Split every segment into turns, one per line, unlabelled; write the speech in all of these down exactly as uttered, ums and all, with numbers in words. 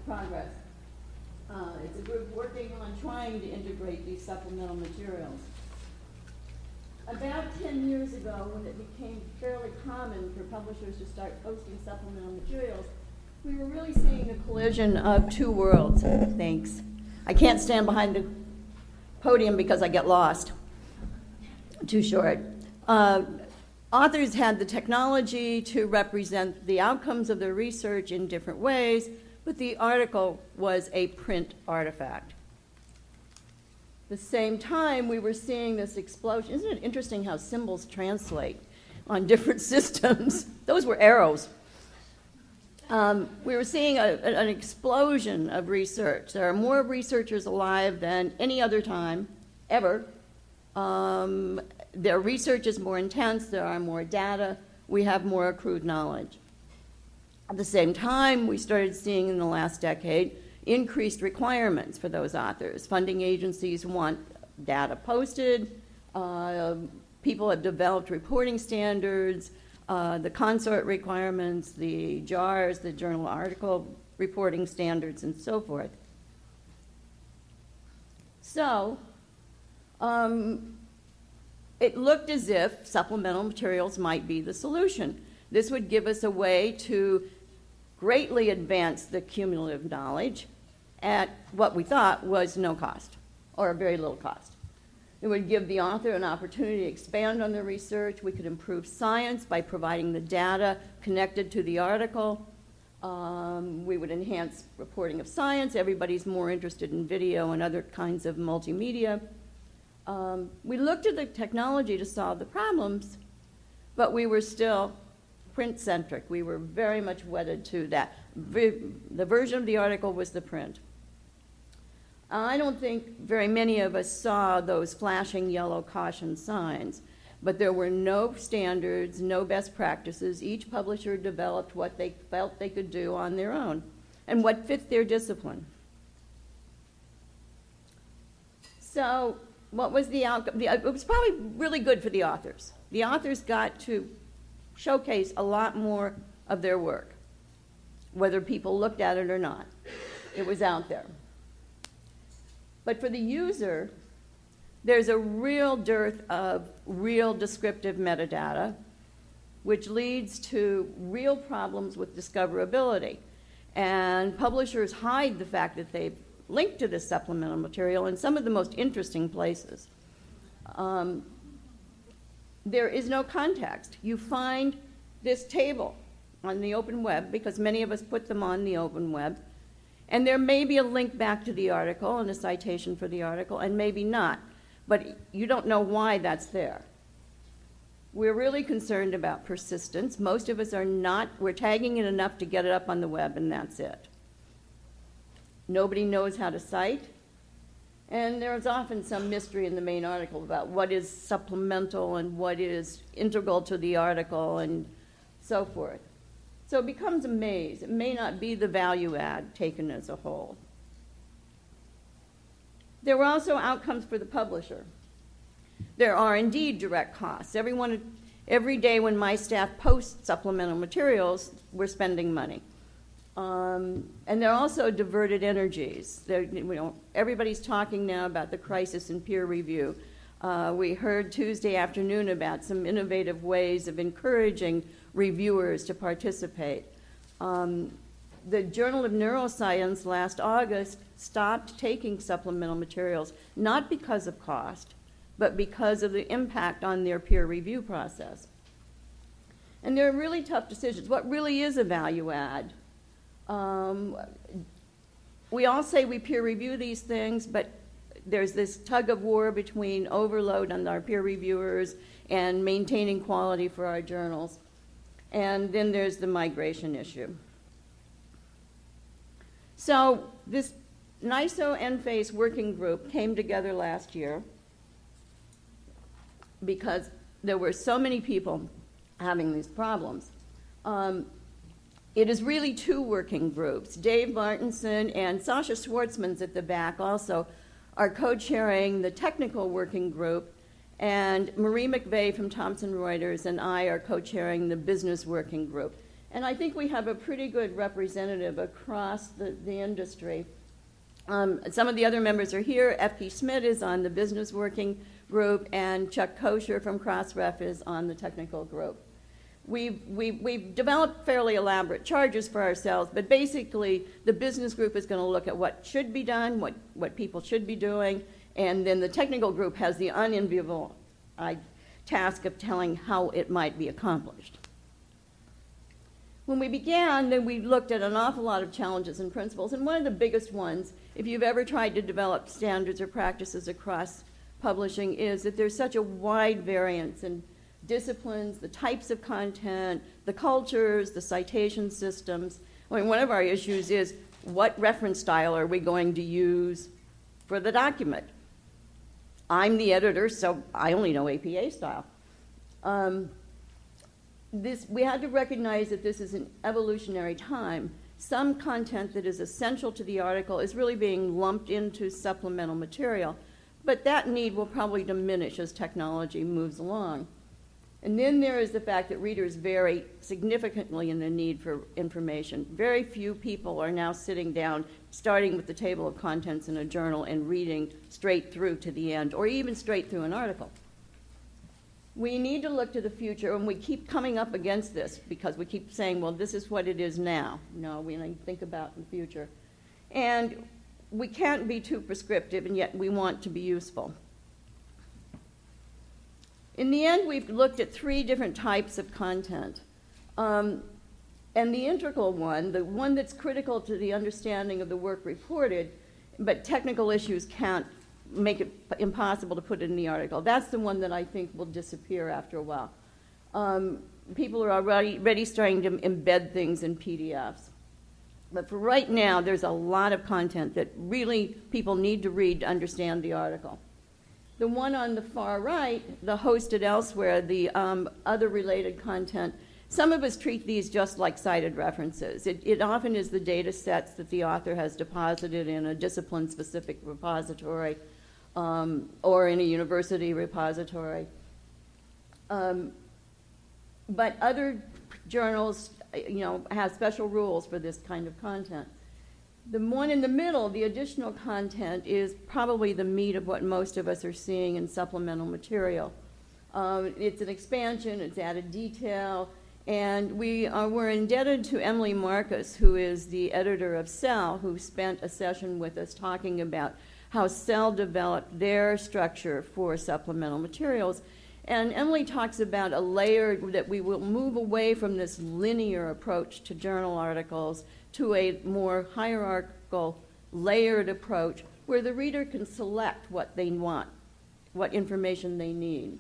Progress. Uh, it's a group working on trying to integrate these supplemental materials. About ten years ago, when it became fairly common for publishers to start posting supplemental materials, we were really seeing a collision of two worlds. Thanks. I can't stand behind the podium because I get lost. Too short. Uh, authors had the technology to represent the outcomes of their research in different ways, but the article was a print artifact. At the same time, we were seeing this explosion. Isn't it interesting how symbols translate on different systems? Those were arrows. Um, we were seeing a, an explosion of research. There are more researchers alive than any other time, ever. Um, their research is more intense. There are more data. We have more accrued knowledge. At the same time, we started seeing in the last decade increased requirements for those authors. Funding agencies want data posted. Uh, people have developed reporting standards, uh, the consort requirements, the J A R S, the journal article reporting standards, and so forth. So um, it looked as if supplemental materials might be the solution. This would give us a way to greatly advance the cumulative knowledge at what we thought was no cost, or very little cost. It would give the author an opportunity to expand on their research. We could improve science by providing the data connected to the article. Um, we would enhance reporting of science. Everybody's more interested in video and other kinds of multimedia. Um, we looked at the technology to solve the problems, but we were still print-centric. We were very much wedded to that. The version of the article was the print. I don't think very many of us saw those flashing yellow caution signs, but there were no standards, no best practices. Each publisher developed what they felt they could do on their own and what fit their discipline. So what was the outcome? It was probably really good for the authors. The authors got to showcase a lot more of their work, whether people looked at it or not. It was out there. But for the user, there's a real dearth of real descriptive metadata, which leads to real problems with discoverability. And publishers hide the fact that they've linked to this supplemental material in some of the most interesting places. Um, there is no context. You find this table on the open web, because many of us put them on the open web, and there may be a link back to the article and a citation for the article, and maybe not, but you don't know why that's there. We're really concerned about persistence. Most of us are not. We're tagging it enough to get it up on the web, and that's it. Nobody knows how to cite, and there's often some mystery in the main article about what is supplemental and what is integral to the article and so forth. So it becomes a maze. It may not be the value add taken as a whole. There were also outcomes for the publisher. There are indeed direct costs. Everyone, every day when my staff posts supplemental materials, we're spending money. Um, and there are also diverted energies. There, you know, everybody's talking now about the crisis in peer review. Uh, we heard Tuesday afternoon about some innovative ways of encouraging reviewers to participate. Um, the Journal of Neuroscience last August stopped taking supplemental materials, not because of cost, but because of the impact on their peer review process. And there are really tough decisions. What really is a value add? Um, we all say we peer review these things, but there's this tug of war between overload on our peer reviewers and maintaining quality for our journals. And then there's the migration issue. So this NISO EnPhase working group came together last year because there were so many people having these problems. Um, it is really two working groups. Dave Martinson and Sasha Schwartzman's at the back also are co-chairing the technical working group, and Marie McVeigh from Thomson Reuters and I are co-chairing the business working group. And I think we have a pretty good representative across the, the industry. Um, some of the other members are here. F P Schmidt is on the business working group, and Chuck Kosher from Crossref is on the technical group. We've, we've, we've developed fairly elaborate charges for ourselves, but basically the business group is going to look at what should be done, what, what people should be doing, and then the technical group has the unenviable uh, task of telling how it might be accomplished. When we began, then we looked at an awful lot of challenges and principles, and one of the biggest ones, if you've ever tried to develop standards or practices across publishing, is that there's such a wide variance in disciplines, the types of content, the cultures, the citation systems. I mean, one of our issues is what reference style are we going to use for the document? I'm the editor, so I only know A P A style. Um, this, we had to recognize that this is an evolutionary time. Some content that is essential to the article is really being lumped into supplemental material, but that need will probably diminish as technology moves along. And then there is the fact that readers vary significantly in the need for information. Very few people are now sitting down, starting with the table of contents in a journal and reading straight through to the end, or even straight through an article. We need to look to the future, and we keep coming up against this because we keep saying, well, this is what it is now. No, we need to think about the future. And we can't be too prescriptive, and yet we want to be useful. In the end, we've looked at three different types of content. Um, and the integral one, the one that's critical to the understanding of the work reported, but technical issues can't make it impossible to put it in the article, that's the one that I think will disappear after a while. Um, people are already, already starting to embed things in P D Fs. But for right now, there's a lot of content that really people need to read to understand the article. The one on the far right, the hosted elsewhere, the um, other related content, some of us treat these just like cited references. It, it often is the data sets that the author has deposited in a discipline-specific repository um, or in a university repository. Um, but other journals, you know, have special rules for this kind of content. The one in the middle, the additional content, is probably the meat of what most of us are seeing in supplemental material. Um, it's an expansion, it's added detail, and we are, we're indebted to Emily Marcus, who is the editor of Cell, who spent a session with us talking about how Cell developed their structure for supplemental materials. And Emily talks about a layer that we will move away from this linear approach to journal articles to a more hierarchical, layered approach where the reader can select what they want, what information they need.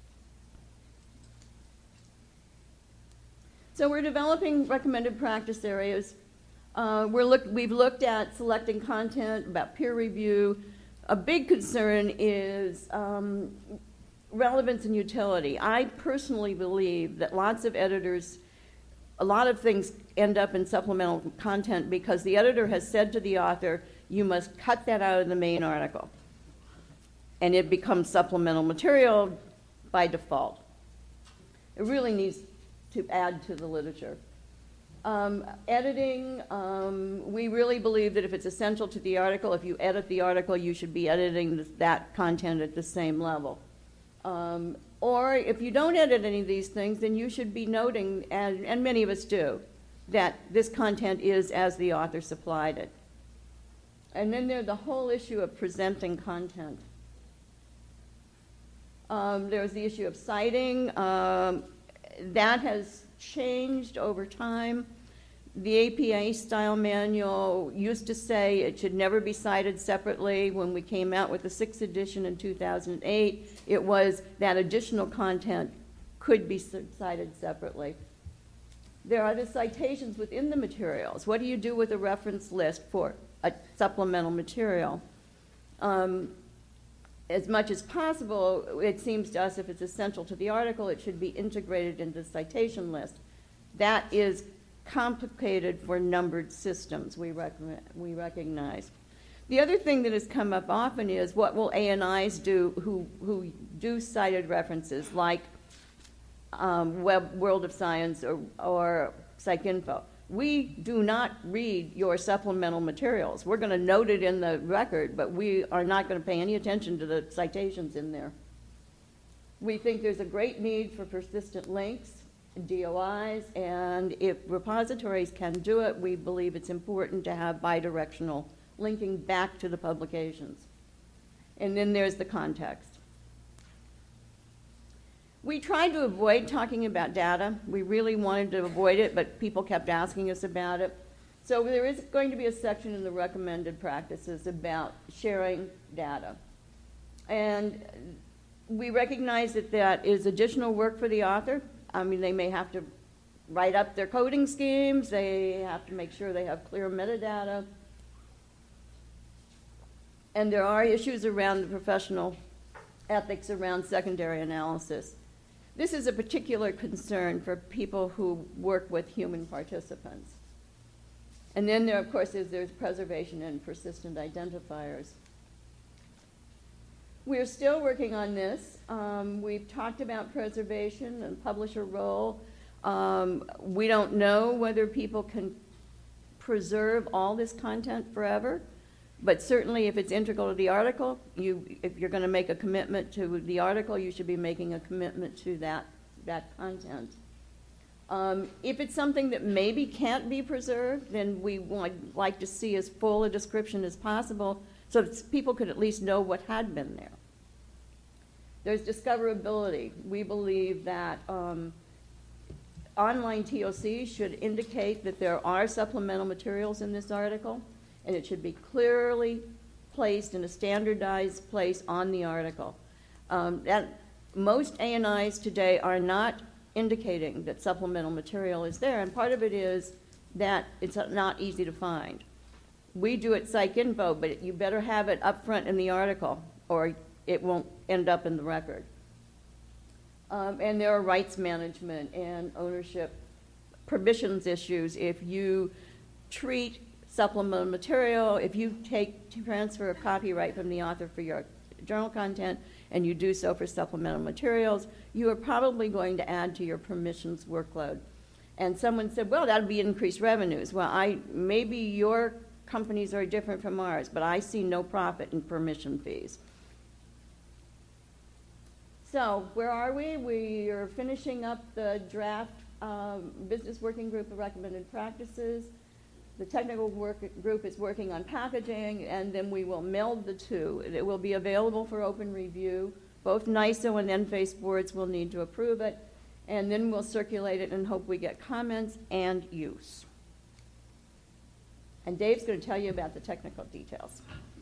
So we're developing recommended practice areas. Uh, we're look, we've looked at selecting content, about peer review. A big concern is um, relevance and utility. I personally believe that lots of editors, a lot of things end up in supplemental content because the editor has said to the author, you must cut that out of the main article. And it becomes supplemental material by default. It really needs to add to the literature. Um, editing, um, we really believe that if it's essential to the article, if you edit the article, you should be editing th- that content at the same level. Um, or if you don't edit any of these things, then you should be noting, and, and many of us do, that this content is as the author supplied it. And then there's the whole issue of presenting content. Um, there's the issue of citing. Um, that has changed over time. The A P A style manual used to say it should never be cited separately. When we came out with the sixth edition in two thousand eight, it was that additional content could be cited separately. There are the citations within the materials. What do you do with a reference list for a supplemental material? Um, as much as possible, it seems to us if it's essential to the article, it should be integrated into the citation list. That is complicated for numbered systems, we, rec we recognize. The other thing that has come up often is what will A N Is do who, who do cited references like um, Web World of Science or, or PsycInfo. We do not read your supplemental materials. We're going to note it in the record, but we are not going to pay any attention to the citations in there. We think there's a great need for persistent links, D O Is, and if repositories can do it, we believe it's important to have bidirectional linking back to the publications. And then there's the context. We tried to avoid talking about data. We really wanted to avoid it, but people kept asking us about it. So there is going to be a section in the recommended practices about sharing data. And we recognize that that is additional work for the author. I mean, they may have to write up their coding schemes. They have to make sure they have clear metadata. And there are issues around the professional ethics around secondary analysis. This is a particular concern for people who work with human participants. And then there, of course, is there's preservation and persistent identifiers. We're still working on this. Um, we've talked about preservation and publisher role. Um, we don't know whether people can preserve all this content forever. But certainly if it's integral to the article, you, if you're going to make a commitment to the article, you should be making a commitment to that, that content. Um, if it's something that maybe can't be preserved, then we would like to see as full a description as possible so that people could at least know what had been there. There's discoverability. We believe that um, online T O Cs should indicate that there are supplemental materials in this article, and it should be clearly placed in a standardized place on the article. Um, that, most A N Is today are not indicating that supplemental material is there, and part of it is that it's not easy to find. We do it PsycInfo, but you better have it up front in the article, or it won't end up in the record. Um, and there are rights management and ownership permissions issues. If you treat supplemental material, if you take transfer of copyright from the author for your journal content and you do so for supplemental materials, you are probably going to add to your permissions workload. And someone said, well, that would be increased revenues. Well, I, maybe your companies are different from ours, but I see no profit in permission fees. So where are we? We are finishing up the draft um, business working group of recommended practices. The technical work group is working on packaging, and then we will meld the two. It will be available for open review. Both NISO and Enphase boards will need to approve it, and then we'll circulate it and hope we get comments and use. And Dave's going to tell you about the technical details.